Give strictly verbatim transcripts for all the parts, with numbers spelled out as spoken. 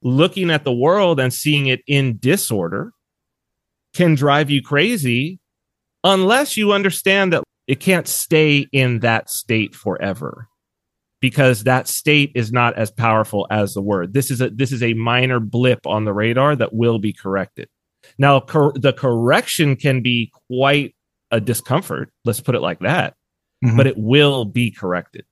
looking at the world and seeing it in disorder can drive you crazy unless you understand that it can't stay in that state forever, because that state is not as powerful as the word. This is a this is a minor blip on the radar that will be corrected. Now, cor- the correction can be quite a discomfort. Let's put it like that. Mm-hmm. But it will be corrected.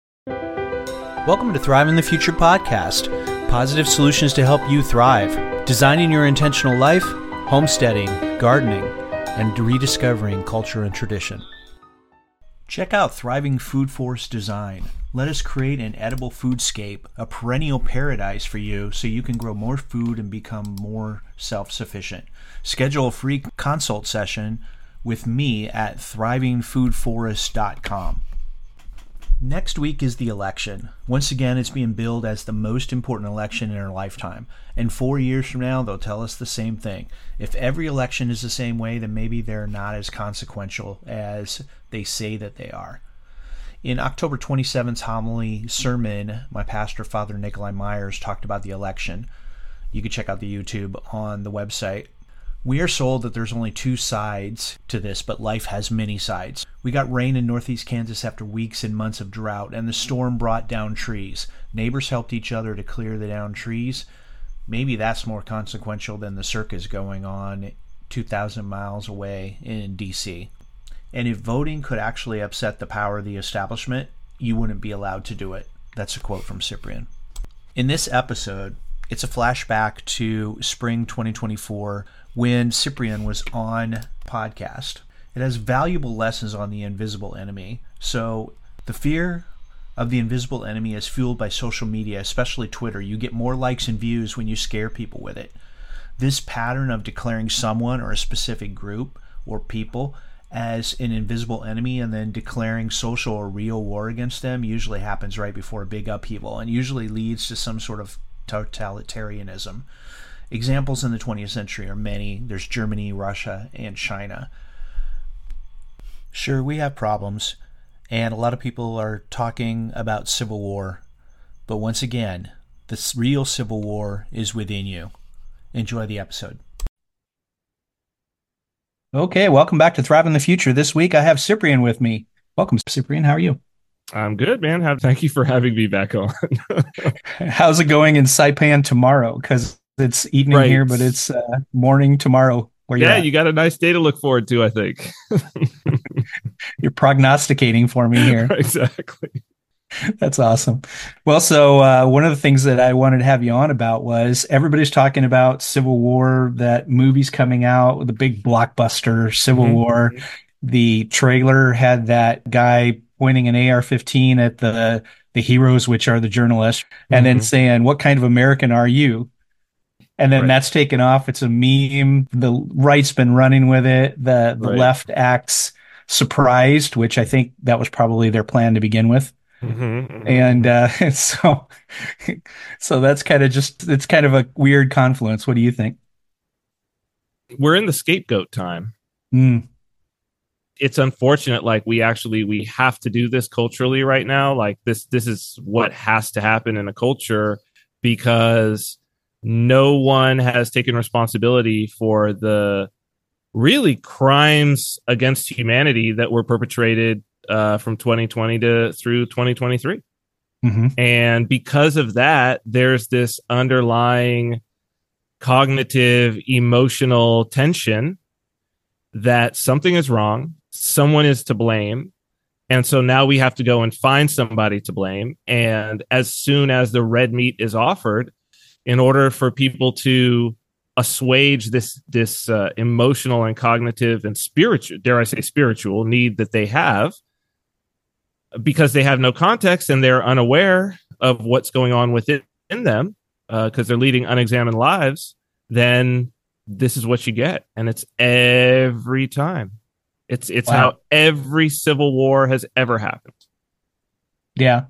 Welcome to Thrive in the Future podcast. Positive solutions to help you thrive. Designing your intentional life, homesteading, gardening, and rediscovering culture and tradition. Check out Thriving Food Forest Design. Let us create an edible foodscape, a perennial paradise for you so you can grow more food and become more self-sufficient. Schedule a free consult session with me at thriving food forest dot com. Next week is the election. Once again, it's being billed as the most important election in our lifetime. And four years from now, they'll tell us the same thing. If every election is the same way, then maybe they're not as consequential as they say that they are. In October twenty-seventh's homily sermon, my pastor, Father Nikolai Myers, talked about the election. You can check out the YouTube on the website. We are sold that there's only two sides to this, but life has many sides. We got rain in northeast Kansas after weeks and months of drought, and the storm brought down trees. Neighbors helped each other to clear the downed trees. Maybe that's more consequential than the circus going on two thousand miles away in D C And if voting could actually upset the power of the establishment, you wouldn't be allowed to do it. That's a quote from Cyprian. In this episode, it's a flashback to spring twenty twenty-four when Cyprian was on podcast. It has valuable lessons on the invisible enemy. So the fear of the invisible enemy is fueled by social media, especially Twitter. You get more likes and views when you scare people with it. This pattern of declaring someone or a specific group or people as an invisible enemy and then declaring social or real war against them usually happens right before a big upheaval and usually leads to some sort of totalitarianism. Examples in the twentieth century are many. There's Germany, Russia, and China. Sure, we have problems, and a lot of people are talking about civil war, but once again, the real civil war is within you. Enjoy the episode. Okay, welcome back to Thrive in the Future. This week I have Cyprian with me. Welcome, Cyprian. How are you? I'm good, man. How, thank you for having me back on. How's it going in Saipan tomorrow? Because it's evening right here, but it's uh, morning tomorrow. Where yeah, you're you got a nice day to look forward to, I think. You're prognosticating for me here. Exactly. That's awesome. Well, so uh, one of the things that I wanted to have you on about was everybody's talking about Civil War, that movie's coming out, the big blockbuster Civil mm-hmm. War. The trailer had that guy pointing an A R fifteen at the the heroes, which are the journalists, and mm-hmm. then saying, "What kind of American are you?" And then right. that's taken off. It's a meme. The right's been running with it. The the right. left acts surprised, which I think that was probably their plan to begin with. Mm-hmm, mm-hmm. And uh, so, so that's kind of just, it's kind of a weird confluence. What do you think? We're in the scapegoat time. Mm. It's unfortunate. Like we actually, we have to do this culturally right now. Like this, this is what has to happen in a culture because no one has taken responsibility for the really crimes against humanity that were perpetrated uh, from twenty twenty to through twenty twenty-three. Mm-hmm. And because of that, there's this underlying cognitive, emotional tension that something is wrong, someone is to blame. And so now we have to go and find somebody to blame. And as soon as the red meat is offered, in order for people to assuage this this uh, emotional and cognitive and spiritual, dare I say spiritual need that they have, because they have no context and they're unaware of what's going on within them, because uh, they're leading unexamined lives, then this is what you get. And it's every time. It's it's wow. how every civil war has ever happened. Yeah.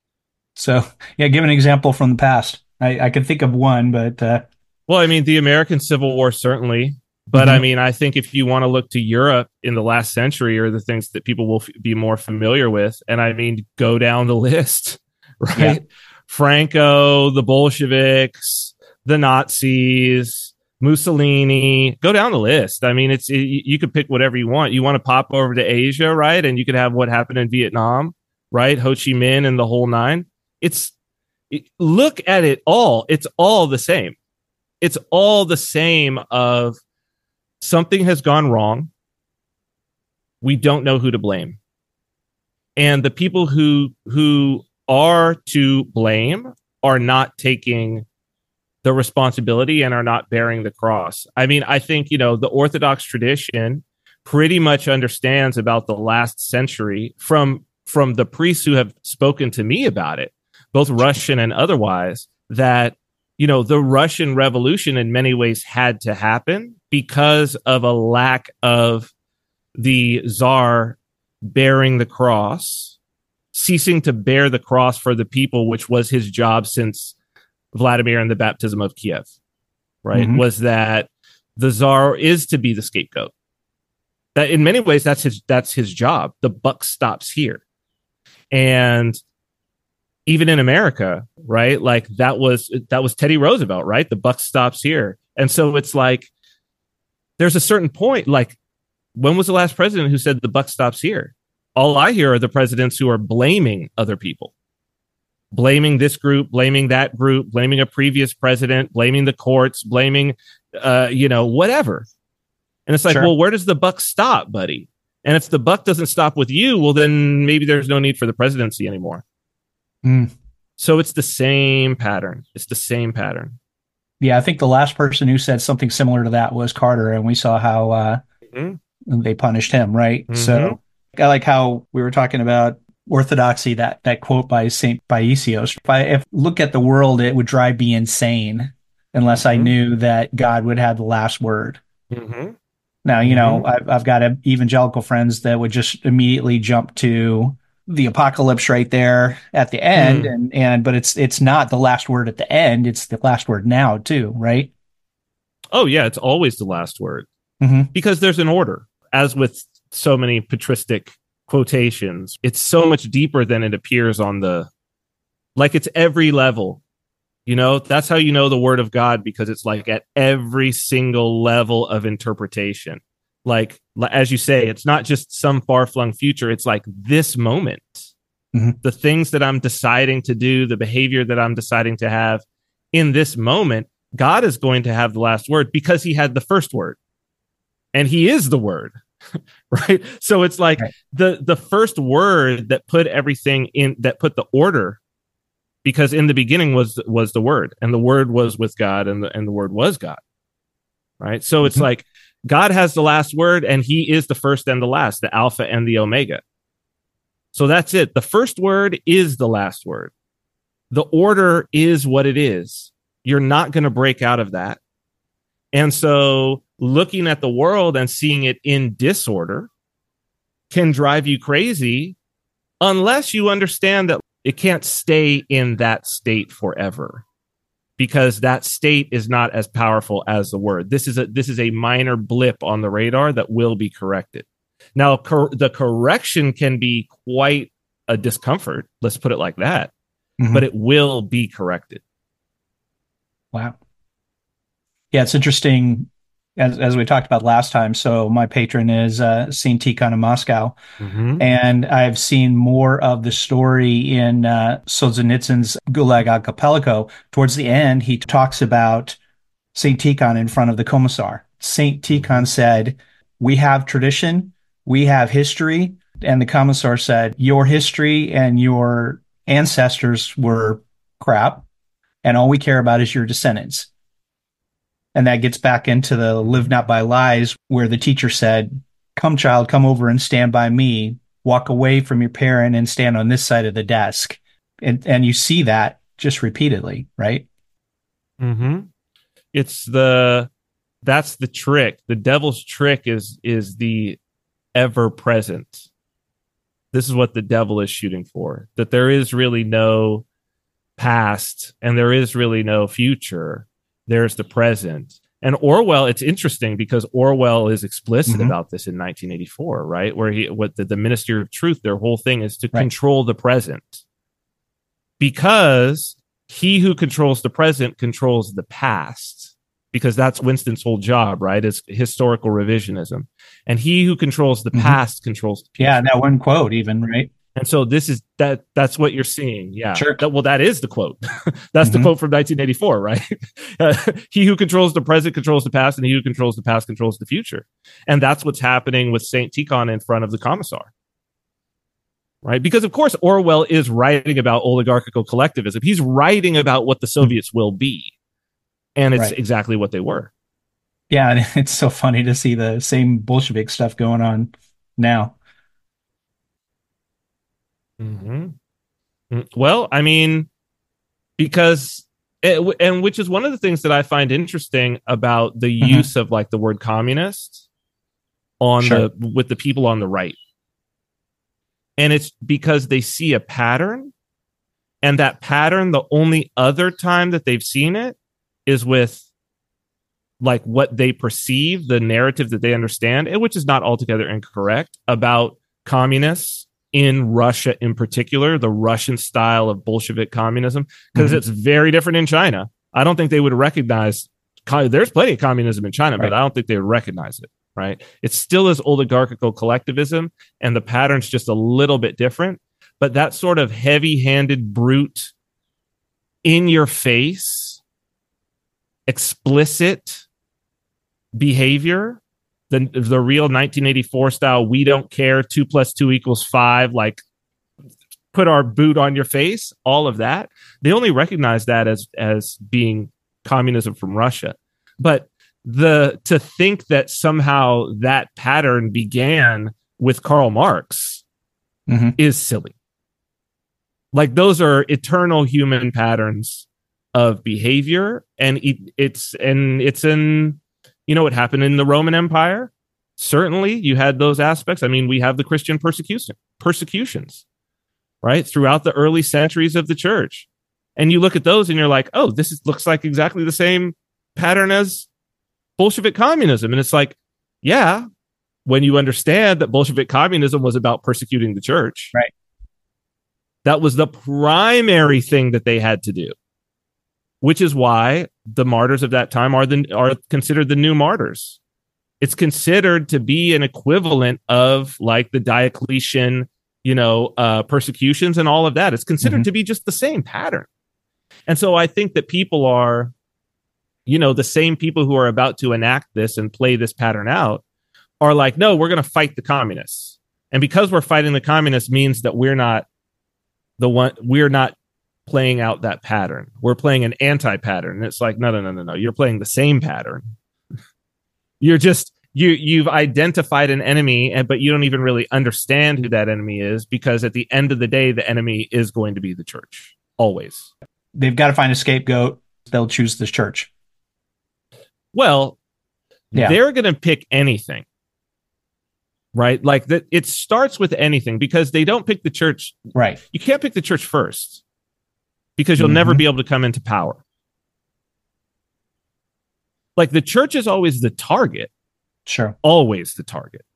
So, yeah, give an example from the past. I, I can think of one, but... Uh... Well, I mean, the American Civil War, certainly. But, mm-hmm. I mean, I think if you want to look to Europe in the last century or the things that people will f- be more familiar with, and I mean, go down the list, right? Yeah. Franco, the Bolsheviks, the Nazis, Mussolini, go down the list. I mean, it's it, you could pick whatever you want. You want to pop over to Asia, right? And you could have what happened in Vietnam, right? Ho Chi Minh and the whole nine. It's it, look at it all. It's all the same. It's all the same of something has gone wrong. We don't know who to blame. And the people who who are to blame are not taking the responsibility and are not bearing the cross. I mean, I think, you know, the Orthodox tradition pretty much understands about the last century from from the priests who have spoken to me about it, both Russian and otherwise, that, you know, the Russian Revolution in many ways had to happen because of a lack of the Tsar bearing the cross, ceasing to bear the cross for the people, which was his job since Vladimir and the baptism of Kiev, right? Mm-hmm. Was that the Tsar is to be the scapegoat. That in many ways, that's his that's his job. The buck stops here. And even in America, right? Like that was that was Teddy Roosevelt, right? The buck stops here. And so it's like there's a certain point, like when was the last president who said the buck stops here? All I hear are the presidents who are blaming other people. Blaming this group, blaming that group, blaming a previous president, blaming the courts, blaming, uh, you know, whatever. And it's like, sure. Well, where does the buck stop, buddy? And if the buck doesn't stop with you, well, then maybe there's no need for the presidency anymore. Mm. So it's the same pattern. It's the same pattern. Yeah, I think the last person who said something similar to that was Carter, and we saw how uh, mm-hmm. they punished him, right? Mm-hmm. So I like how we were talking about orthodoxy, that that quote by Saint Paisios. If I if look at the world, it would drive me insane unless mm-hmm. I knew that God would have the last word. Mm-hmm. Now, you mm-hmm. know, I've, I've got evangelical friends that would just immediately jump to the apocalypse right there at the end, mm. and and but it's it's not the last word at the end; it's the last word now too, right? Oh yeah, it's always the last word mm-hmm. because there's an order. As with so many patristic quotations, it's so much deeper than it appears on the, like it's every level, you know, that's how you know the word of God, because it's like at every single level of interpretation. Like, as you say, it's not just some far-flung future. It's like this moment, mm-hmm. the things that I'm deciding to do, the behavior that I'm deciding to have in this moment, God is going to have the last word because he had the first word and he is the word. Right. So it's like right. the the first word that put everything in, that put the order, because in the beginning was was the word, and the word was with God, and the and the word was God. Right. So mm-hmm. it's like God has the last word, and he is the first and the last, the Alpha and the Omega. So that's it. The first word is the last word. The order is what it is. You're not going to break out of that. And so looking at the world and seeing it in disorder can drive you crazy unless you understand that it can't stay in that state forever, because that state is not as powerful as the word. This is a this is a minor blip on the radar that will be corrected. Now, cor- the correction can be quite a discomfort. Let's put it like that. Mm-hmm. But it will be corrected. Wow. Yeah, it's interesting, as as we talked about last time. So my patron is uh, Saint Tikhon in Moscow, mm-hmm. and I've seen more of the story in uh, Solzhenitsyn's Gulag Archipelago. Towards the end, he talks about Saint Tikhon in front of the Commissar. Saint Tikhon said, "We have tradition, we have history," and the Commissar said, "Your history and your ancestors were crap, and all we care about is your descendants." And that gets back into the live not by lies, where the teacher said, "Come, child, come over and stand by me. Walk away from your parent and stand on this side of the desk." And and you see that just repeatedly, right? Mm-hmm. It's the, that's the trick. The devil's trick is, is the ever present. This is what the devil is shooting for, that there is really no past and there is really no future. There's the present. And Orwell, it's interesting because Orwell is explicit mm-hmm. about this in nineteen eighty-four, right? Where he, what the, the Ministry of Truth, their whole thing is to right. control the present. Because he who controls the present controls the past, because that's Winston's whole job, right? Is historical revisionism. And he who controls the mm-hmm. past controls the future. Yeah, that one quote even, right? And so this is that that's what you're seeing. Yeah. Sure. That, well, that is the quote. That's mm-hmm. the quote from nineteen eighty-four, right? Uh, he who controls the present controls the past, and he who controls the past controls the future. And that's what's happening with Saint Tikhon in front of the Commissar. Right? Because, of course, Orwell is writing about oligarchical collectivism. He's writing about what the Soviets will be. And it's right. exactly what they were. Yeah. And it's so funny to see the same Bolshevik stuff going on now. Mm-hmm. Well, I mean, because, it, and which is one of the things that I find interesting about the mm-hmm. use of like the word communist on sure. the, with the people on the right. And it's because they see a pattern, and that pattern, the only other time that they've seen it is with like what they perceive, the narrative that they understand, and which is not altogether incorrect, about communists in Russia in particular, the Russian style of Bolshevik communism, because mm-hmm. it's very different in China. I don't think they would recognize, there's plenty of communism in China, right. but I don't think they would recognize it, right? It still is oligarchical collectivism, and the pattern's just a little bit different. But that sort of heavy-handed, brute, in your face, explicit behavior, the the real nineteen eighty-four style, we don't care, two plus two equals five, like put our boot on your face, all of that. They only recognize that as as being communism from Russia. But the to think that somehow that pattern began with Karl Marx mm-hmm. is silly. Like, those are eternal human patterns of behavior, and it, it's and it's in, you know, what happened in the Roman Empire. Certainly, you had those aspects. I mean, we have the Christian persecution persecutions, right, throughout the early centuries of the church, and you look at those, and you're like, oh, this is, looks like exactly the same pattern as Bolshevik communism, and it's like, yeah, when you understand that Bolshevik communism was about persecuting the church, right? That was the primary thing that they had to do, which is why the martyrs of that time are the are considered the new martyrs. It's considered to be an equivalent of like the Diocletian, you know, uh, persecutions and all of that. It's considered mm-hmm. to be just the same pattern. And so I think that people are, you know, the same people who are about to enact this and play this pattern out are like, no, we're going to fight the communists. And because we're fighting the communists means that we're not the one, we're not playing out that pattern. We're playing an anti-pattern. And it's like, no, no, no, no, no. You're playing the same pattern. You're just, you, you've identified an enemy, and but you don't even really understand who that enemy is, because at the end of the day, the enemy is going to be the church. Always. They've got to find a scapegoat. They'll choose the church. Well, yeah. They're going to pick anything. Right? Like that, it starts with anything, because they don't pick the church. Right. You can't pick the church first, because you'll mm-hmm. never be able to come into power. Like, the church is always the target. Sure. Always the target.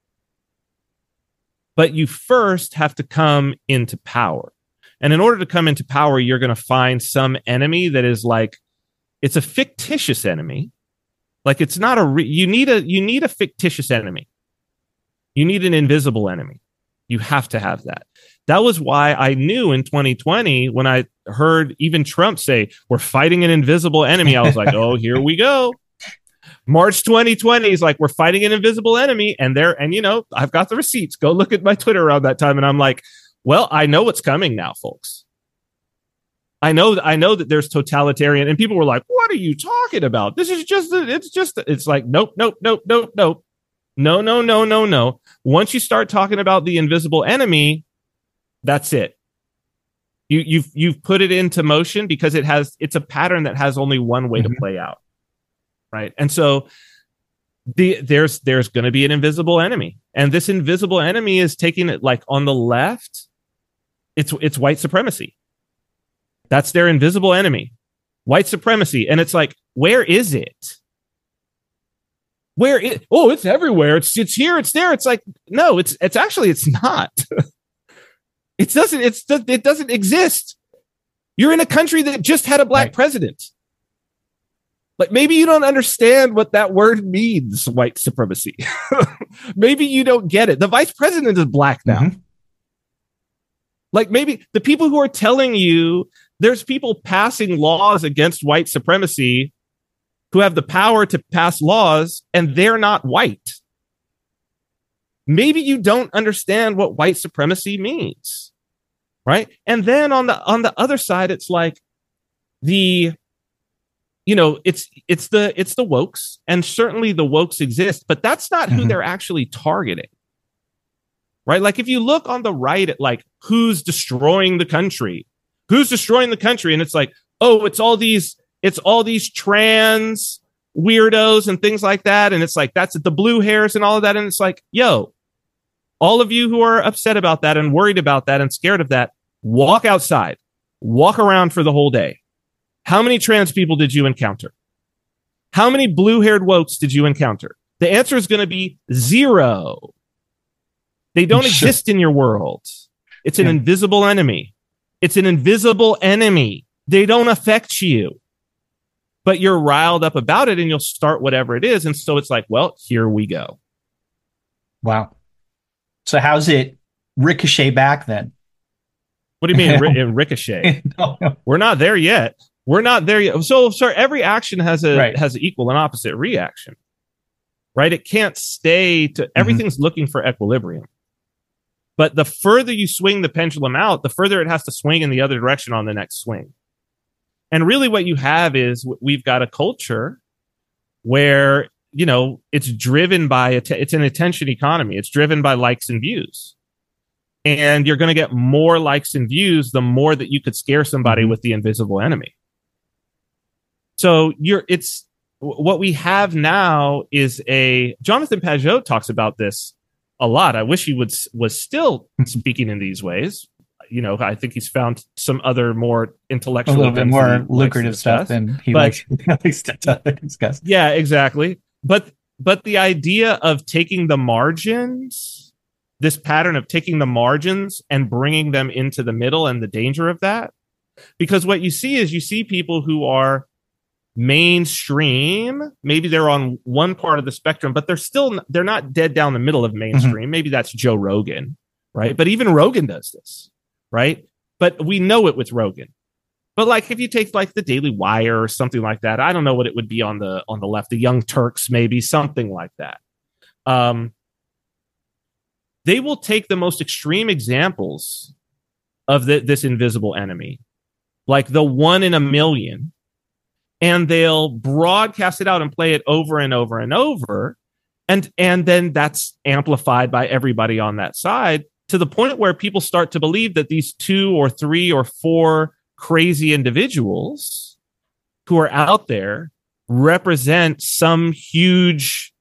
But you first have to come into power. And in order to come into power, you're going to find some enemy that is like, it's a fictitious enemy. Like, it's not a, re- you need a, you need a fictitious enemy. You need an invisible enemy. You have to have that. That was why I knew in twenty twenty, when I heard even Trump say, we're fighting an invisible enemy, I was like, oh, here we go. March twenty twenty is like, we're fighting an invisible enemy. And there, and you know, I've got the receipts. Go look at my Twitter around that time. And I'm like, well, I know what's coming now, folks. I know, I know that there's totalitarian, and people were like, what are you talking about? This is just, it's just, it's like, nope, nope, nope, nope, nope. No, no, no, no, no. Once you start talking about the invisible enemy, that's it. You, you've you've put it into motion, because it has it's a pattern that has only one way mm-hmm. to play out, right? And so the there's there's going to be an invisible enemy, and this invisible enemy is taking it, like, on the left. It's it's white supremacy. That's their invisible enemy, white supremacy, and it's like, where is it? Where it? Oh, it's everywhere. It's it's here. It's there. It's like, no. It's it's actually it's not. It doesn't. It's it doesn't exist. You're in a country that just had a black Right. president. Like, maybe you don't understand what that word means, white supremacy. Maybe you don't get it. The vice president is black now. Mm-hmm. Like, maybe the people who are telling you there's people passing laws against white supremacy who have the power to pass laws and they're not white. Maybe you don't understand what white supremacy means. Right. And then on the on the other side, it's like the, you know, it's it's the it's the wokes, and certainly the wokes exist, but that's not who Mhm. they're actually targeting. Right. Like, if you look on the right at like who's destroying the country, who's destroying the country, and it's like, oh, it's all these it's all these trans weirdos and things like that. And it's like, that's the blue hairs and all of that. And it's like, yo, all of you who are upset about that and worried about that and scared of that, walk outside, walk around for the whole day. How many trans people did you encounter? How many blue haired wokes did you encounter? The answer is going to be zero. They don't exist in your world. It's an Yeah. invisible enemy. It's an invisible enemy. They don't affect you. But you're riled up about it and you'll start whatever it is. And so it's like, well, here we go. Wow. So how's it ricochet back then? What do you mean ri- in ricochet? No, no. We're not there yet. We're not there yet. So, sorry, every action has a Right. has an equal and opposite reaction, right? It can't stay to everything's looking for equilibrium. But the further you swing the pendulum out, the further it has to swing in the other direction on the next swing. And really what you have is we've got a culture where, you know, it's driven by, att- it's an attention economy. It's driven by likes and views. And you're going to get more likes and views the more that you could scare somebody Mhm. with the invisible enemy. So you're, it's, what we have now is a, Jonathan Pageau talks about this a lot. I wish he would, was still speaking in these ways. You know, I think he's found some other more A intellectual, little bit things more that he likes to lucrative stuff discuss. than he But- likes, likes to to discuss. Yeah, exactly. But but the idea of taking the margins, this pattern of taking the margins and bringing them into the middle, and the danger of that, because what you see is you see people who are mainstream. Maybe they're on one part of the spectrum, but they're still they're not dead down the middle of mainstream. Maybe that's Joe Rogan, right? But even Rogan does this, right? But we know it with Rogan. But like, if you take like the Daily Wire or something like that, I don't know what it would be on the on the left. The Young Turks, maybe something like that. Um, they will take the most extreme examples of the, this invisible enemy, like the one in a million, and they'll broadcast it out and play it over and over and over, and and then that's amplified by everybody on that side to the point where people start to believe that these two or three or four crazy individuals who are out there represent some huge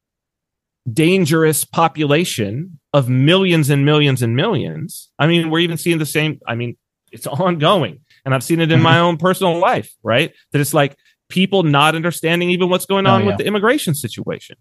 dangerous population of millions and millions and millions. I mean, we're even seeing the same. I mean, it's ongoing, and I've seen it in my own personal life, right? That it's like people not understanding even what's going on Oh, yeah. with the immigration situation,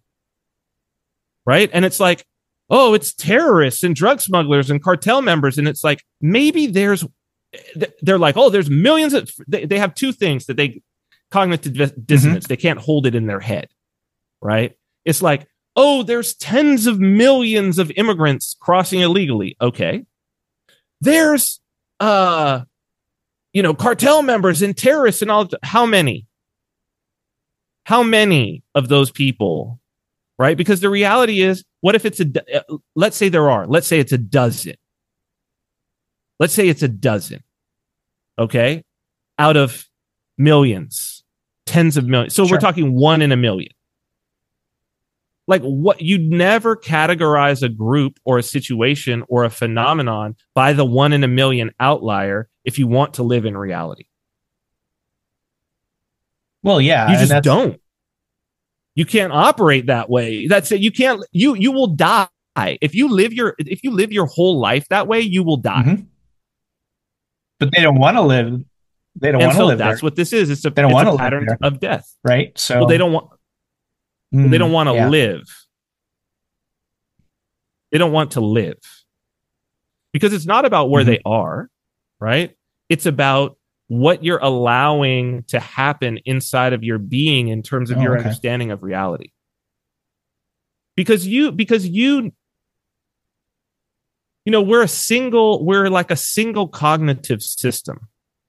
right? And it's like, oh, it's terrorists and drug smugglers and cartel members. And it's like, maybe there's they're like, oh, there's millions of, they, they have two things that they, cognitive dis- dissonance, they can't hold it in their head, right? It's like, oh, there's tens of millions of immigrants crossing illegally. Okay. There's, uh, you know, cartel members and terrorists and all of the, how many? How many of those people, right? Because the reality is, what if it's a, uh, let's say there are, let's say it's a dozen. Let's say it's a dozen, okay, out of millions, tens of millions. So Sure. we're talking one in a million. Like, what, you'd never categorize a group or a situation or a phenomenon by the one in a million outlier if you want to live in reality. Well, yeah. You and just that's- don't. You can't operate that way. That's it. You can't. You you will die if you live your if you live your whole life that way. You will die. Mhm. But they don't want to live. They don't And want to so live that's there, what this is. It's a, They don't it's wanna a live pattern there. of death. right? So Well, they don't want. Mm, They don't want to yeah. live. They don't want to live because it's not about where Mhm. they are, right? It's about what you're allowing to happen inside of your being in terms of Oh, your okay. understanding of reality. Because you, because you, you know, we're a single, we're like a single cognitive system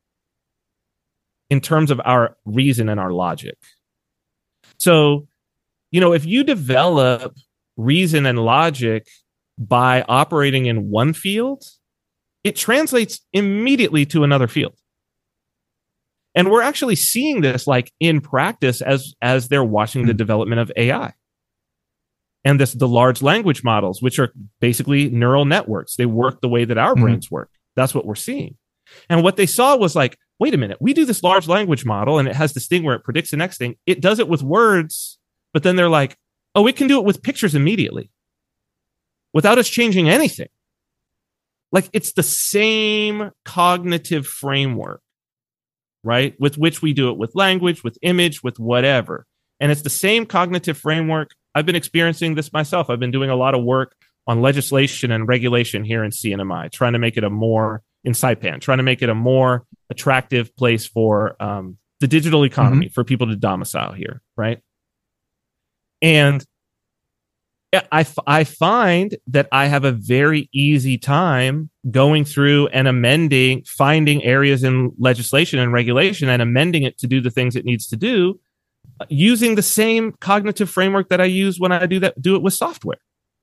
in terms of our reason and our logic. So, you know, if you develop reason and logic by operating in one field, it translates immediately to another field. And we're actually seeing this like in practice as, as they're watching the development of A I. And this, the large language models, which are basically neural networks. They work the way that our mm-hmm. brains work. That's what we're seeing. And what they saw was like, wait a minute, we do this large language model and it has this thing where it predicts the next thing. It does it with words, but then they're like, oh, it can do it with pictures immediately without us changing anything. Like it's the same cognitive framework, right? With which we do it with language, with image, with whatever. And it's the same cognitive framework. I've been experiencing this myself. I've been doing a lot of work on legislation and regulation here in C N M I, trying to make it a more, in Saipan, trying to make it a more attractive place for um, the digital economy, mm-hmm. for people to domicile here, right? And I, I find that I have a very easy time going through and amending, finding areas in legislation and regulation and amending it to do the things it needs to do, using the same cognitive framework that I use when I do that, do it with software.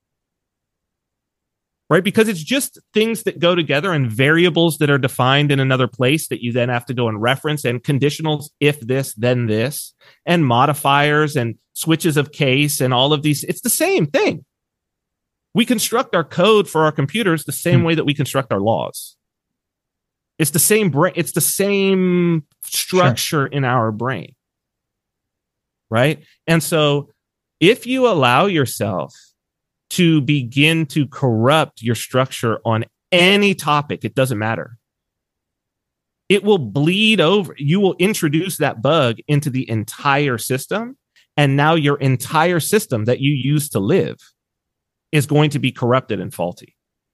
Right? Because it's just things that go together and variables that are defined in another place that you then have to go and reference, and conditionals, if this, then this, and modifiers and switches of case and all of these. It's the same thing. We construct our code for our computers the same way that we construct our laws. It's the same brain. It's the same structure sure. in our brain. Right? And so if you allow yourself to begin to corrupt your structure on any topic, it doesn't matter. It will bleed over. You will introduce that bug into the entire system. And now your entire system that you use to live is going to be corrupted and faulty.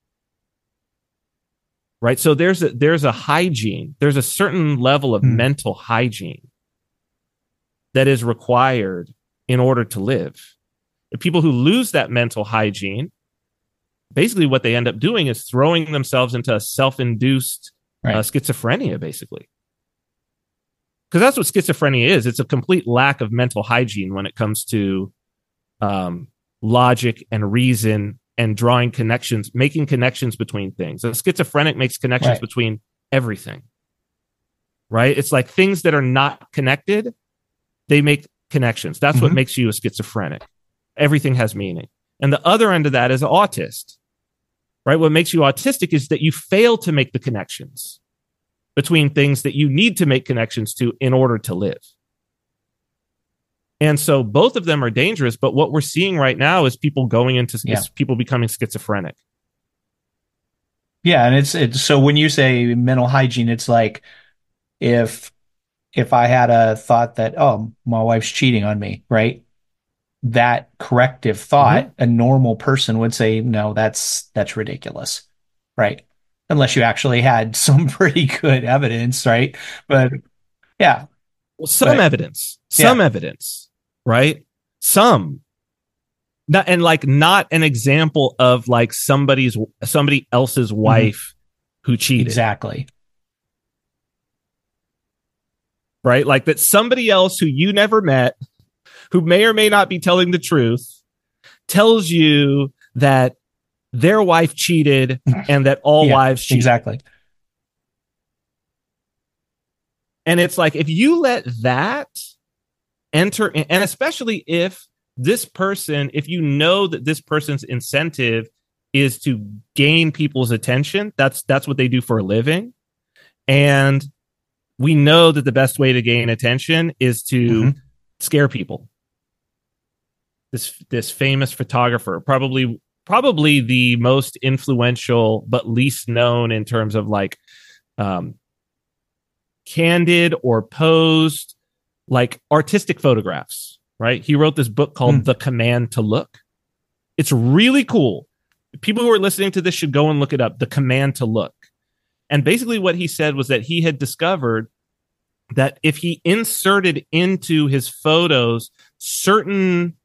Right? So there's a, there's a hygiene. There's a certain level of mm. mental hygiene that is required in order to live. The people who lose that mental hygiene, basically what they end up doing is throwing themselves into a self-induced right. uh, schizophrenia, basically. Because that's what schizophrenia is. It's a complete lack of mental hygiene when it comes to um, logic and reason and drawing connections, making connections between things. A schizophrenic makes connections right. between everything. Right? It's like things that are not connected, they make connections. That's mm-hmm. what makes you a schizophrenic. Everything has meaning. And the other end of that is an autist, right? What makes you autistic is that you fail to make the connections between things that you need to make connections to in order to live. And so both of them are dangerous, but what we're seeing right now is people going into, yeah. is people becoming schizophrenic. Yeah. And it's, it's, so when you say mental hygiene, it's like if, if I had a thought that, oh, my wife's cheating on me, right? That corrective thought, mm-hmm. a normal person would say, no, that's, that's ridiculous. Right. Unless you actually had some pretty good evidence. Right. But yeah. Well, some but, evidence, some yeah. evidence, right? Some, not, and like not an example of like somebody's, somebody else's wife mm-hmm. who cheated. Exactly. Right. Like that somebody else who you never met, who may or may not be telling the truth, tells you that their wife cheated and that all yeah, wives cheat. Exactly. And it's like, if you let that enter, and especially if this person, if you know that this person's incentive is to gain people's attention, that's that's what they do for a living. And we know that the best way to gain attention is to mm-hmm. scare people. This this famous photographer, probably probably the most influential but least known in terms of like um, candid or posed like artistic photographs, right? He wrote this book called mm. The Command to Look. It's really cool. People who are listening to this should go and look it up, The Command to Look. And basically what he said was that he had discovered that if he inserted into his photos certain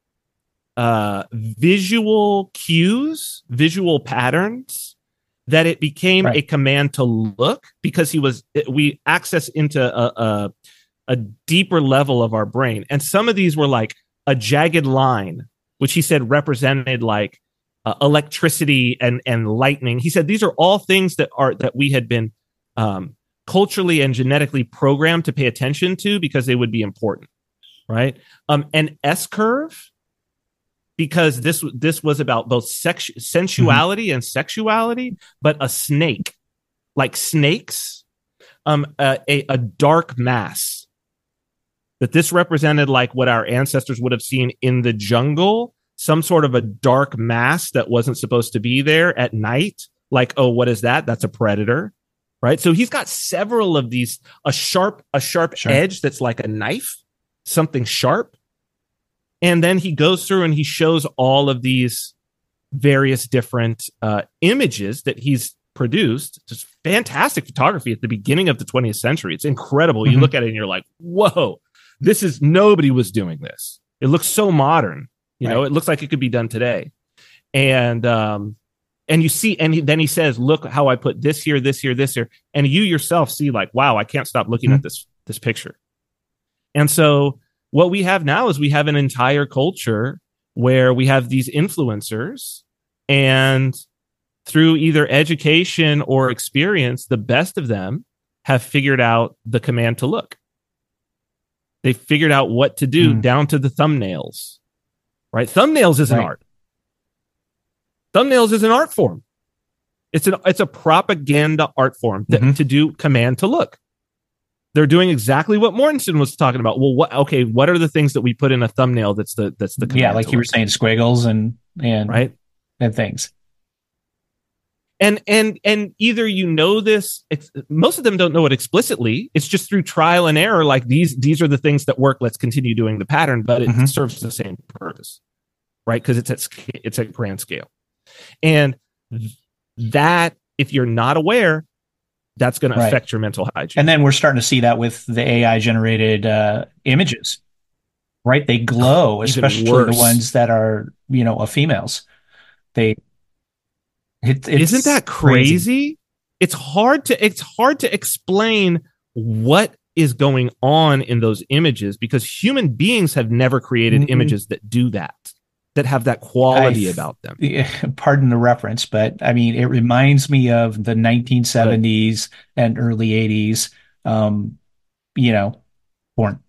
uh, visual cues, visual patterns, that it became right. a command to look, because he was we access into a, a a deeper level of our brain. And some of these were like a jagged line, which he said represented like uh, electricity and and lightning. He said these are all things that are that we had been um, culturally and genetically programmed to pay attention to because they would be important, right? Um, an S curve, because this this was about both sex, sensuality mm-hmm. and sexuality, but a snake, like snakes, um, a, a, a dark mass, that this represented like what our ancestors would have seen in the jungle, some sort of a dark mass that wasn't supposed to be there at night. Like, oh, what is that? That's a predator, right? So he's got several of these, a sharp, a sharp sure. edge that's like a knife, something sharp. And then he goes through and he shows all of these various different uh, images that he's produced. Just fantastic photography at the beginning of the twentieth century. It's incredible. Mm-hmm. You look at it and you're like, whoa, this is, nobody was doing this. It looks so modern. You right. know, it looks like it could be done today. And, um, and you see, and he, then he says, look how I put this here, this here, this here. And you yourself see like, wow, I can't stop looking mm-hmm. at this, this picture. And so what we have now is we have an entire culture where we have these influencers, and through either education or experience, the best of them have figured out the command to look. They figured out what to do mm. down to the thumbnails, right? Thumbnails is an right. art. Thumbnails is an art form. It's an it's a propaganda art form that, mm-hmm. to do command to look. They're doing exactly what Mortensen was talking about. Well, what? Okay, what are the things that we put in a thumbnail? That's the that's the command yeah, like you look. were saying, squiggles and and right and things. And and and either you know this, it's, most of them don't know it explicitly. It's just through trial and error. Like these these are the things that work. Let's continue doing the pattern, but it mm-hmm. serves the same purpose, right? Because it's at it's at grand scale, and that if you're not aware, that's going right. to affect your mental hygiene. And then we're starting to see that with the A I generated uh, images, right? They glow, especially the ones that are, you know, of females. They, it, it's isn't that crazy? crazy? It's hard to, it's hard to explain what is going on in those images, because human beings have never created mm-hmm. images that do that, that have that quality I've, about them. Pardon the reference, but I mean, it reminds me of the nineteen seventies right. and early eighties, um, you know, porn.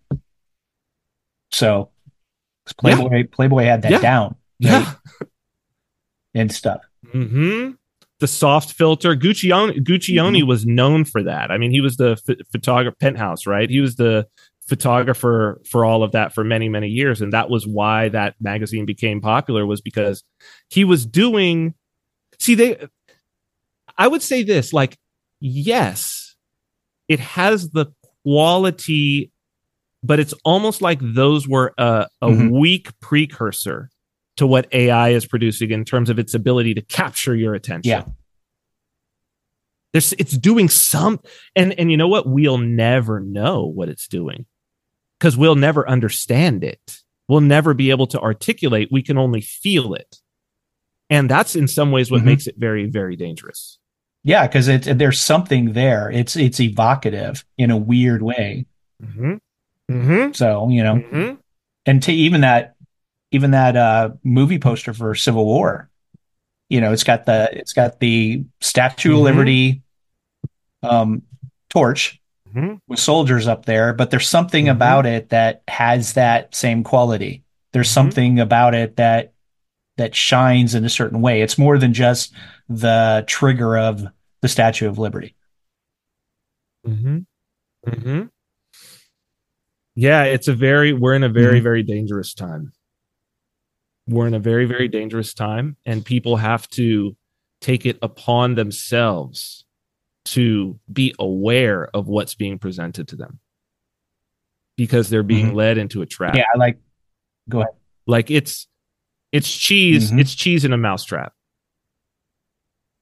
So Playboy, yeah. Playboy had that yeah. down. Right? Yeah. And stuff. Mm-hmm. The soft filter. Guccione, Guccione mm-hmm. was known for that. I mean, he was the ph- photographer, Penthouse, right? He was the photographer for all of that for many, many years. And that was why that magazine became popular, was because he was doing, see, they, I would say this, like, yes, it has the quality, but it's almost like those were a, a mm-hmm. weak precursor to what A I is producing in terms of its ability to capture your attention. Yeah. There's, it's doing some, and, and you know what? We'll never know what it's doing, because we'll never understand it. We'll never be able to articulate. We can only feel it. And that's in some ways what mm-hmm. makes it very, very dangerous. Yeah, because it's, there's something there. It's it's evocative in a weird way. Mm-hmm. Mm-hmm. So, you know, mm-hmm. and to even that, even that uh, movie poster for Civil War, you know, it's got the it's got the Statue mm-hmm. of Liberty um, torch mm-hmm. with soldiers up there, but there's something mm-hmm. about it that has that same quality. There's mm-hmm. something about it that that shines in a certain way. It's more than just the trigger of the Statue of Liberty. Mm-hmm. Mm-hmm. Yeah, it's a very we're in a very mm-hmm. very dangerous time. We're in a very, very dangerous time, and people have to take it upon themselves to be aware of what's being presented to them, because they're being mm-hmm. led into a trap. Yeah, I like, go ahead. Like it's, it's cheese. Mm-hmm. It's cheese in a mousetrap.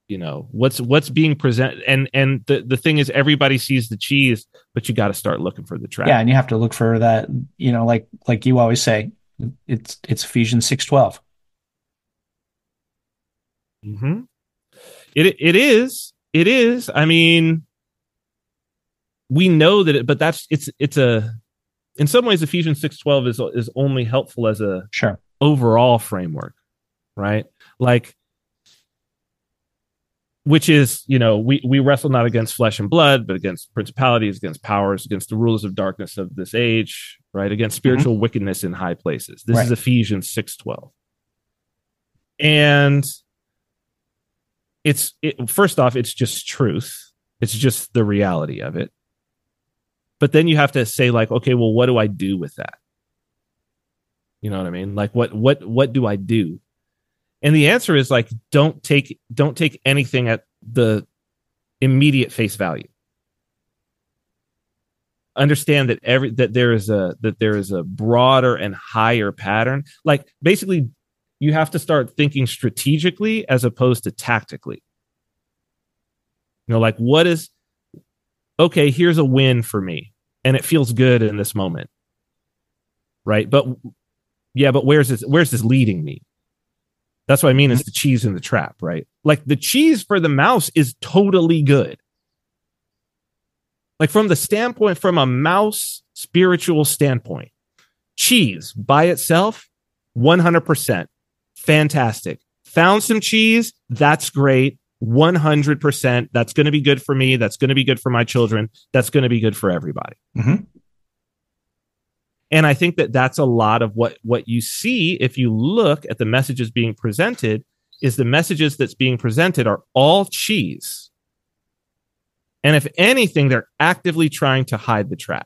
You know, what's what's being presented, and and the, the thing is, everybody sees the cheese, but you got to start looking for the trap. Yeah, and you have to look for that, you know, like like you always say, it's it's Ephesians six twelve. Mm-hmm. It it is. It is. I mean, we know that it, but that's it's it's a in some ways Ephesians six twelve is is only helpful as a sure overall framework, right? Like, which is, you know, we we wrestle not against flesh and blood, but against principalities, against powers, against the rulers of darkness of this age, right? Against spiritual mm-hmm. wickedness in high places. This right. is Ephesians six twelve. And it's it, first off, it's just truth. It's just the reality of it. But then you have to say, like, okay, well, what do I do with that? You know what I mean? Like, what what what do I do? And the answer is, like, don't take don't take anything at the immediate face value. Understand that every that there is a that there is a broader and higher pattern. Like, basically, you have to start thinking strategically as opposed to tactically. You know, like, what is okay? Here's a win for me, and it feels good in this moment, right? But yeah, but where's this? Where's this leading me? That's what I mean. Is the cheese in the trap, right? Like, the cheese for the mouse is totally good. Like, from the standpoint, from a mouse spiritual standpoint, cheese by itself, one hundred percent fantastic. Found some cheese, that's great. one hundred percent that's going to be good for me. That's going to be good for my children. That's going to be good for everybody. Mm-hmm. And I think that that's a lot of what, what you see if you look at the messages being presented, is the messages that's being presented are all cheese. And if anything, they're actively trying to hide the trap.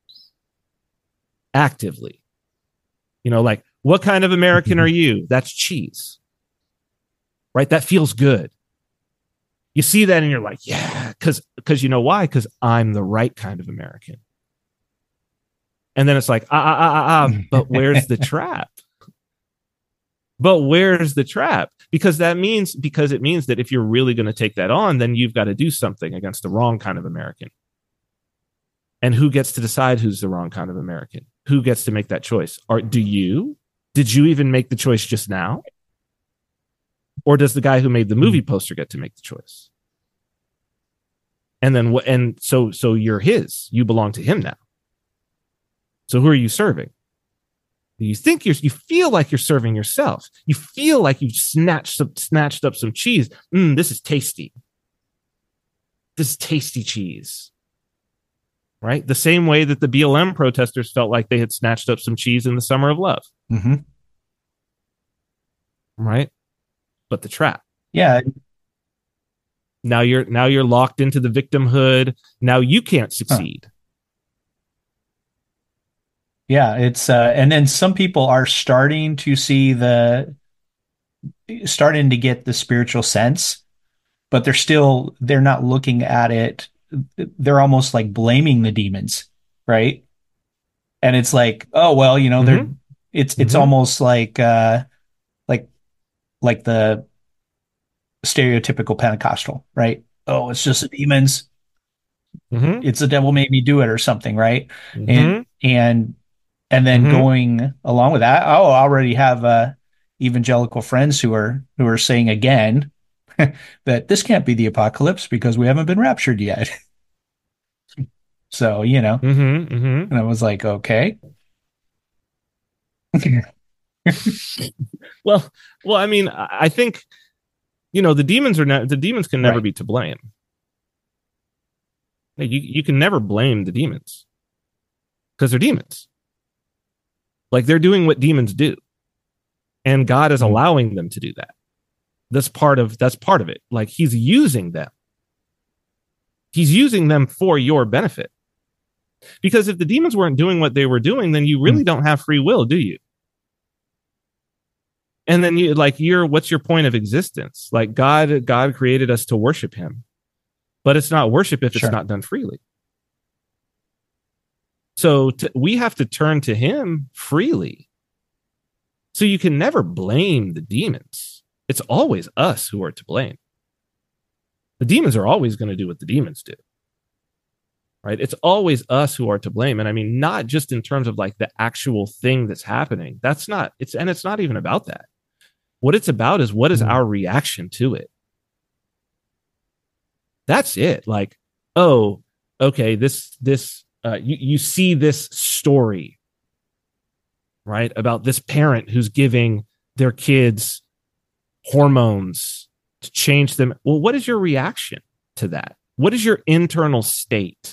Actively. You know, like, what kind of American are you? That's cheese. Right? That feels good. You see that and you're like, yeah, because because you know why? Because I'm the right kind of American. And then it's like, ah, ah, ah, ah, ah, but where's the trap? But where's the trap? Because that means, because it means that if you're really going to take that on, then you've got to do something against the wrong kind of American. And who gets to decide who's the wrong kind of American? Who gets to make that choice? Or do you? Did you even make the choice just now? Or does the guy who made the movie poster get to make the choice? And then what? And so, so you're his. You belong to him now. So who are you serving? You think you're, you feel like you're serving yourself. You feel like you've snatched some, snatched up some cheese. Mm, this is tasty. This is tasty cheese. Right? The same way that the B L M protesters felt like they had snatched up some cheese in the Summer of Love. Mm-hmm. Right? But the trap. Yeah. Now you're now you're locked into the victimhood. Now you can't succeed. Huh. Yeah, it's uh, and then some people are starting to see the starting to get the spiritual sense, but they're still they're not looking at it. They're almost like blaming the demons, right? And it's like, oh well, you know, mm-hmm. they're it's it's mm-hmm. almost like uh, like like the stereotypical Pentecostal, right? Oh, it's just the demons. Mm-hmm. It's the devil made me do it or something, right? Mm-hmm. And and and then mm-hmm. going along with that, oh, I already have uh, evangelical friends who are who are saying again that this can't be the apocalypse because we haven't been raptured yet. So, you know, mm-hmm, mm-hmm. and I was like, okay. well, well, I mean, I think, you know, the demons are not, the demons can never right. be to blame. You you can never blame the demons because they're demons. Like, they're doing what demons do, and God is mm-hmm. allowing them to do that. That's part of that's part of it. Like, he's using them. He's using them for your benefit. Because if the demons weren't doing what they were doing, then you really mm-hmm. don't have free will, do you? And then you like you're what's your point of existence? Like, God, God created us to worship him, but it's not worship if sure. it's not done freely. So to, we have to turn to him freely. So you can never blame the demons. It's always us who are to blame. The demons are always going to do what the demons do. Right? It's always us who are to blame. And I mean, not just in terms of like the actual thing that's happening. That's not, it's, and it's not even about that. What it's about is what is our reaction to it? That's it. Like, oh, okay, this, this, uh, you, you see this story, right? About this parent who's giving their kids hormones to change them. Well, what is your reaction to that? What is your internal state?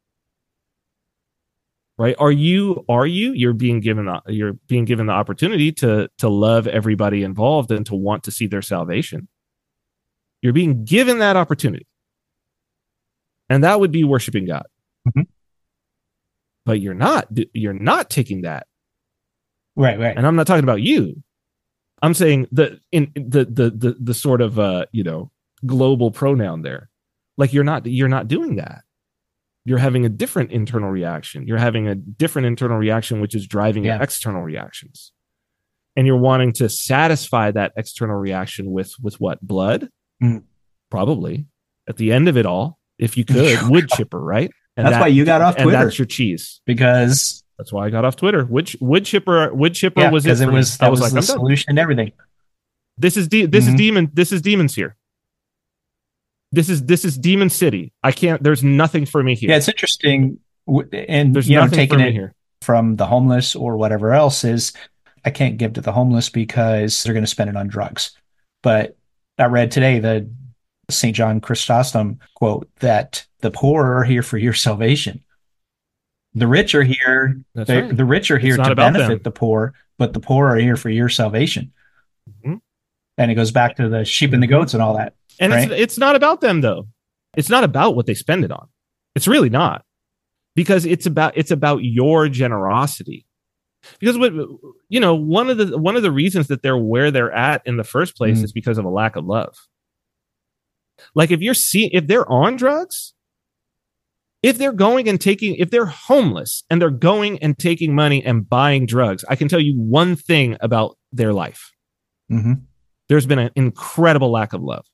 Right? Are you, are you, you're being given, you're being given the opportunity to, to love everybody involved and to want to see their salvation. You're being given that opportunity. And that would be worshiping God. Mm-hmm. But you're not, you're not taking that. Right, right. And I'm not talking about you. I'm saying the, in the, the, the, the sort of, uh, you know, global pronoun there. Like you're not, you're not doing that. You're having a different internal reaction. You're having a different internal reaction, which is driving yeah. your external reactions. And you're wanting to satisfy that external reaction with, with what? Blood? Mm. Probably. At the end of it all, if you could, wood chipper, right? And that's that, why you got off Twitter. And that's your cheese. Because that's why I got off Twitter. Wood, wood chipper, wood chipper yeah, was it. it was, that I was, was like, the I'm solution and everything. This is de- this mm-hmm. is demon. This is demons here. This is this is Demon City. I can't. There's nothing for me here. Yeah, it's interesting, and there's you know, nothing taking for me it here. From the homeless or whatever else is, I can't give to the homeless because they're going to spend it on drugs. But I read today the Saint John Chrysostom quote that the poor are here for your salvation. The rich are here. Right. The rich are here to benefit them. The poor, but the poor are here for your salvation. Mm-hmm. And it goes back to the sheep and the goats and all that. And right? it's it's not about them though. It's not about what they spend it on. It's really not, because it's about it's about your generosity. Because what you know, one of the one of the reasons that they're where they're at in the first place mm. is because of a lack of love. Like if you're seeing if they're on drugs, if they're going and taking if they're homeless and they're going and taking money and buying drugs, I can tell you one thing about their life. Mm-hmm. There's been an incredible lack of love.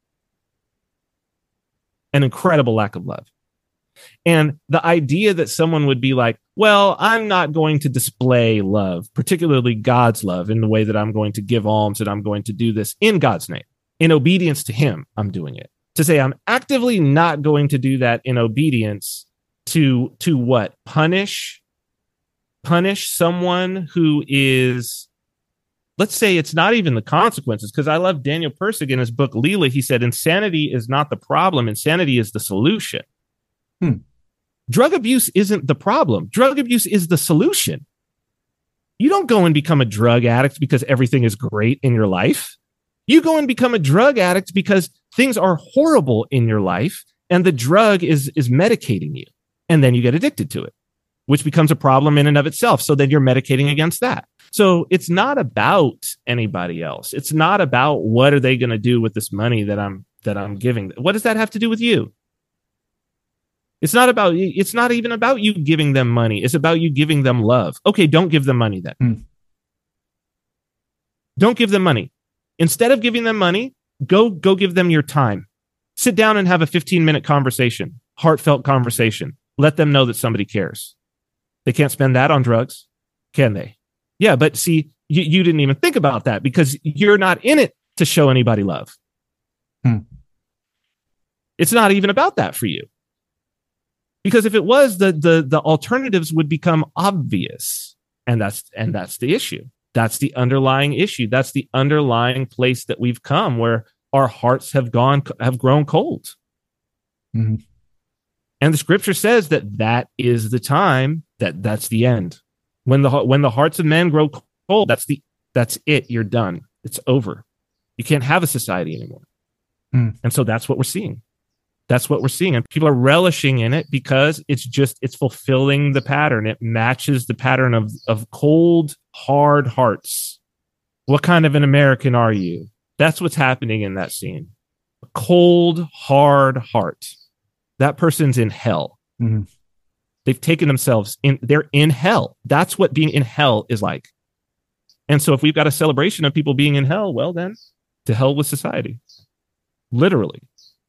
An incredible lack of love. And the idea that someone would be like, well, I'm not going to display love, particularly God's love, in the way that I'm going to give alms and I'm going to do this in God's name. In obedience to him, I'm doing it. To say I'm actively not going to do that in obedience to, to what? Punish? Punish someone who is... Let's say it's not even the consequences, because I love Daniel Persig in his book, Leela. He said, insanity is not the problem. Insanity is the solution. Hmm. Drug abuse isn't the problem. Drug abuse is the solution. You don't go and become a drug addict because everything is great in your life. You go and become a drug addict because things are horrible in your life and the drug is, is medicating you. And then you get addicted to it, which becomes a problem in and of itself. So then you're medicating against that. So it's not about anybody else. It's not about what are they going to do with this money that I'm that I'm giving. What does that have to do with you? It's not about it's not even about you giving them money. It's about you giving them love. Okay, don't give them money then. Hmm. Don't give them money. Instead of giving them money, go go give them your time. Sit down and have a fifteen minute conversation, heartfelt conversation. Let them know that somebody cares. They can't spend that on drugs, can they? Yeah, but see, you, you didn't even think about that because you're not in it to show anybody love. Hmm. It's not even about that for you. Because if it was, the the the alternatives would become obvious. And that's and that's the issue. That's the underlying issue. That's the underlying place that we've come where our hearts have gone have grown cold. Mm-hmm. And the scripture says that that is the time that that's the end. When the when the hearts of men grow cold, that's the that's it. You're done. It's over. You can't have a society anymore. Mm. And so that's what we're seeing. That's what we're seeing. And people are relishing in it because it's just it's fulfilling the pattern. It matches the pattern of, of cold, hard hearts. What kind of an American are you? That's what's happening in that scene. A cold, hard heart. That person's in hell. Mm. They've taken themselves in, they're in hell. That's what being in hell is like. And so if we've got a celebration of people being in hell, well then, to hell with society. Literally.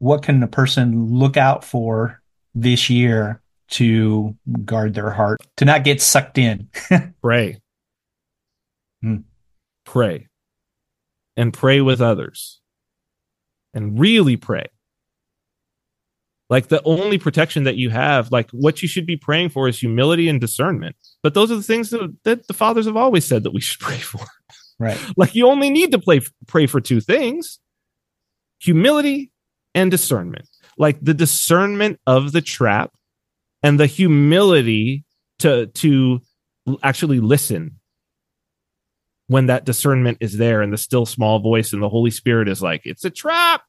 what can a person look out for this year to guard their heart, to not get sucked in? Pray. Hmm. Pray. And pray with others. And really pray. Like the only protection that you have, like what you should be praying for is humility and discernment. But those are the things that, that the fathers have always said that we should pray for. Right. Like you only need to play, pray for two things: humility and discernment. Like the discernment of the trap and the humility to, to actually listen when that discernment is there and the still small voice and the Holy Spirit is like, it's a trap.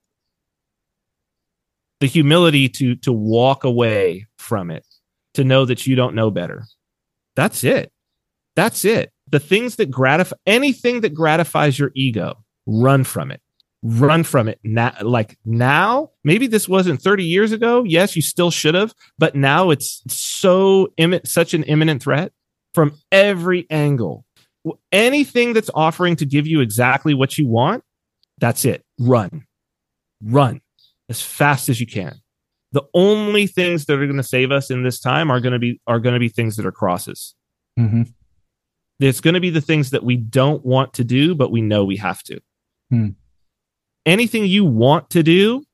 The humility to, to walk away from it, to know that you don't know better. That's it. That's it. The things that gratify, anything that gratifies your ego, run from it. Run from it. Now, like now, maybe this wasn't thirty years ago. Yes, you still should have, but now it's so Im- such an imminent threat from every angle. Anything that's offering to give you exactly what you want, that's it. Run. Run as fast as you can. The only things that are going to save us in this time are going to be are going to be things that are crosses. Mm-hmm. It's going to be the things that we don't want to do, but we know we have to. Hmm. Anything you want to do,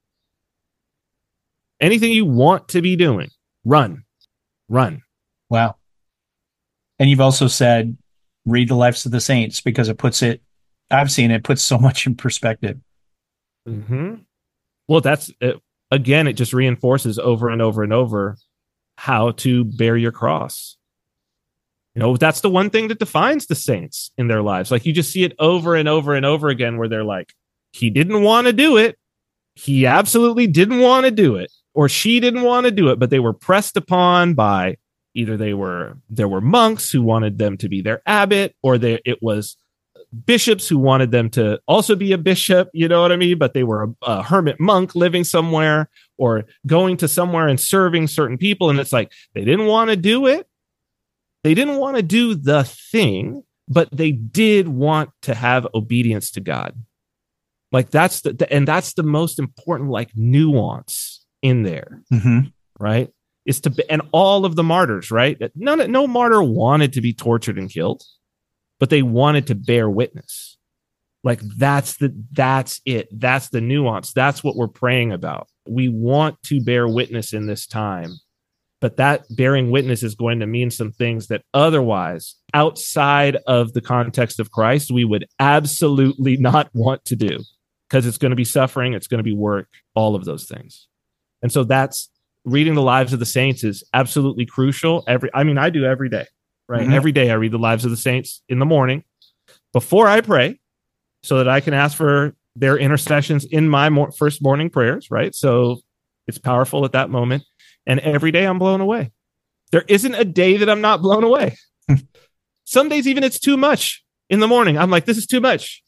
anything you want to be doing, run, run. Wow. And you've also said, read the lives of the saints, because it puts it, I've seen it, puts so much in perspective. Mm-hmm. Well, that's, it, again, it just reinforces over and over and over how to bear your cross. You know, that's the one thing that defines the saints in their lives. Like you just see it over and over and over again where they're like, he didn't want to do it. He absolutely didn't want to do it. Or she didn't want to do it, but they were pressed upon by either they were, there were monks who wanted them to be their abbot, or they, it was bishops who wanted them to also be a bishop, you know what I mean? But they were a, a hermit monk living somewhere or going to somewhere and serving certain people. And it's like, they didn't want to do it. They didn't want to do the thing, but they did want to have obedience to God. Like that's the, the and that's the most important like nuance in there, mm-hmm. right? Is to and all of the martyrs, right? No, no martyr wanted to be tortured and killed, but they wanted to bear witness. Like that's the that's it. That's the nuance. That's what we're praying about. We want to bear witness in this time, but that bearing witness is going to mean some things that otherwise, outside of the context of Christ, we would absolutely not want to do. Because it's going to be suffering, it's going to be work, all of those things. And so that's reading the lives of the saints is absolutely crucial. Every, I mean, I do every day, right? Mm-hmm. Every day I read the lives of the saints in the morning before I pray so that I can ask for their intercessions in my mo- first morning prayers, right? So it's powerful at that moment. And every day I'm blown away. There isn't a day that I'm not blown away. Some days even it's too much in the morning. I'm like, this is too much.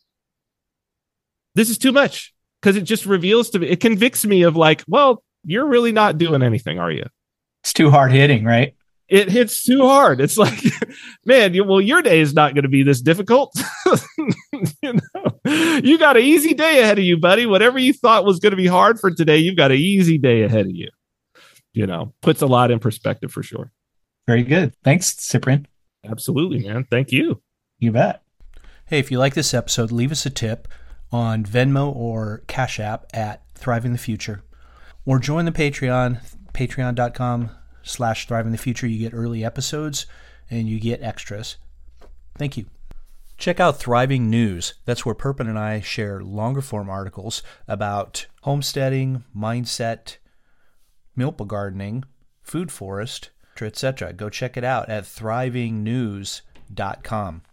This is too much, because it just reveals to me, it convicts me of like, well, you're really not doing anything, are you? It's too hard hitting, right? It hits too hard. It's like, man, you, well, your day is not going to be this difficult. You know, you got an easy day ahead of you, buddy. Whatever you thought was going to be hard for today, you've got an easy day ahead of you. You know, puts a lot in perspective for sure. Very good. Thanks, Cyprian. Absolutely, man. Thank you. You bet. Hey, if you like this episode, leave us a tip on Venmo or Cash App at Thriving the Future. Or join the Patreon, patreon.com slash Thriving the Future. You get early episodes and you get extras. Thank you. Check out Thriving News. That's where Perpin and I share longer form articles about homesteading, mindset, milpa gardening, food forest, et cetera. Go check it out at thriving news dot com.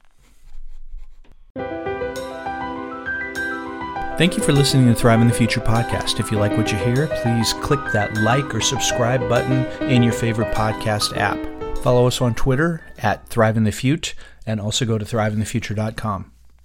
Thank you for listening to Thrive in the Future podcast. If you like what you hear, please click that like or subscribe button in your favorite podcast app. Follow us on Twitter at Thrive in the Fute, and also go to thrive in the future dot com.